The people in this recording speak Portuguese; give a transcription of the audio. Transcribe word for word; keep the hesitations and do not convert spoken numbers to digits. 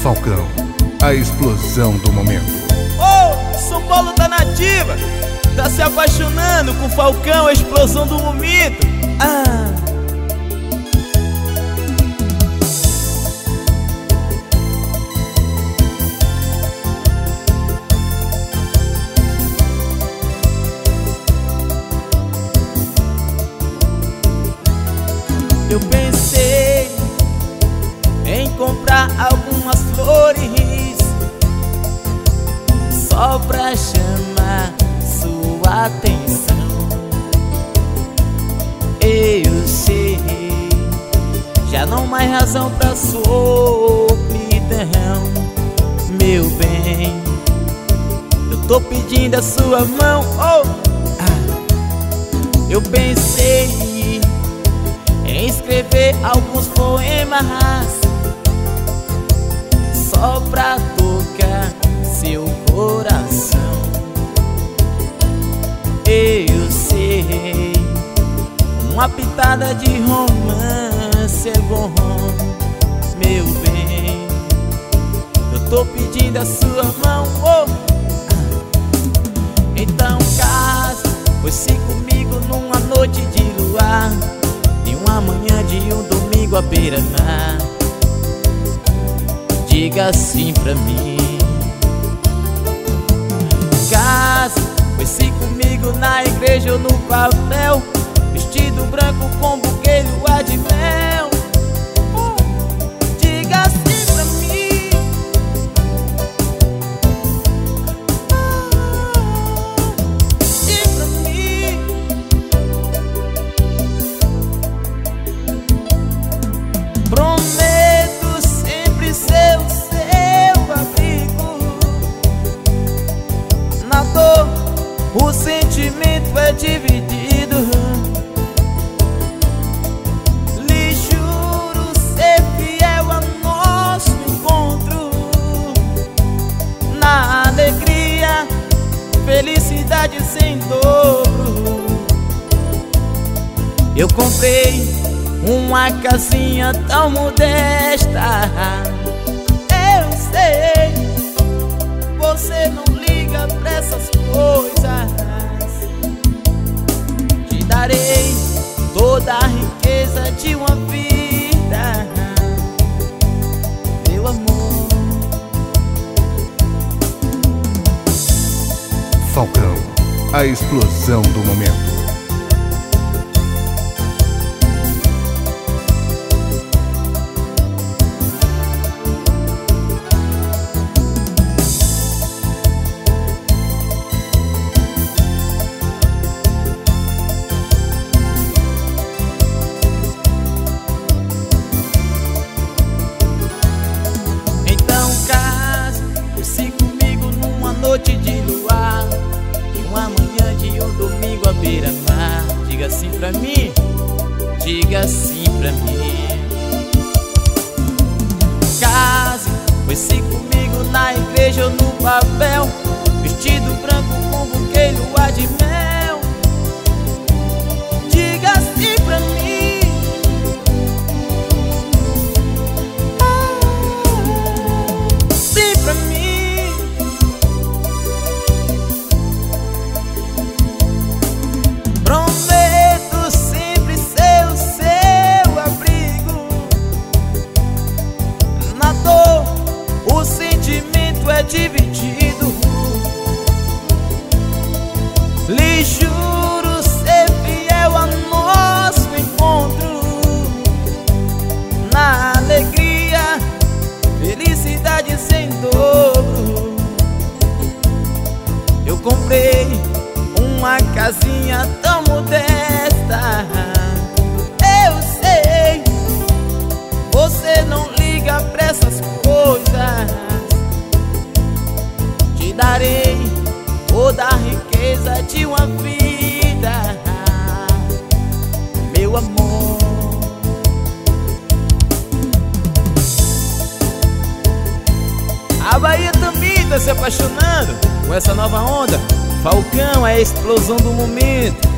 Falcão, a explosão do momento. Oh, São Paulo tá nativa, tá se apaixonando com Falcão, a explosão do momento. Ah. Eu pensei em comprar algumas flores só pra chamar sua atenção. Eu sei, já não mais razão pra solidão. Meu bem, eu tô pedindo a sua mão. Oh! Ah. Eu pensei em escrever alguns poemas só pra tocar seu coração. Eu sei, uma pitada de romance é bom. Meu bem, eu tô pedindo a sua mão. Oh! Então casa, fosse comigo numa noite de luar, de uma manhã de um domingo à beira-mar. Diga sim pra mim. Casa, foi-se comigo na igreja ou no papel, vestido branco com buquê, lua de mel. Diga sim pra mim. Sim pra mim. Prometo sempre ser o seu abrigo. Na dor, o sentimento é dividido. Lhe juro ser fiel ao nosso encontro. Na alegria, felicidade sem dobro. Eu comprei uma casinha tão modesta. Eu sei, você não liga pra essas coisas. Te darei toda a riqueza de uma vida, meu amor. Falcão, a explosão do momento. Noite de luar, e uma manhã de um domingo à beira-mar. Diga sim pra mim, diga sim pra mim. Case, foi-se comigo na igreja ou no papel, vestido branco com buquê, lua de mel. Diga sim pra mim. Sim pra mim. Prometo sempre ser o seu abrigo. Na dor, o sentimento é dividido. Lhe juro ser fiel ao nosso encontro. Na alegria, felicidade sem dobro. Eu comprei uma casinha tão modesta. Eu sei, você não liga pra essas coisas. Te darei toda a riqueza de uma vida, meu amor. A Bahia também tá se apaixonando com essa nova onda. Falcão é a explosão do momento.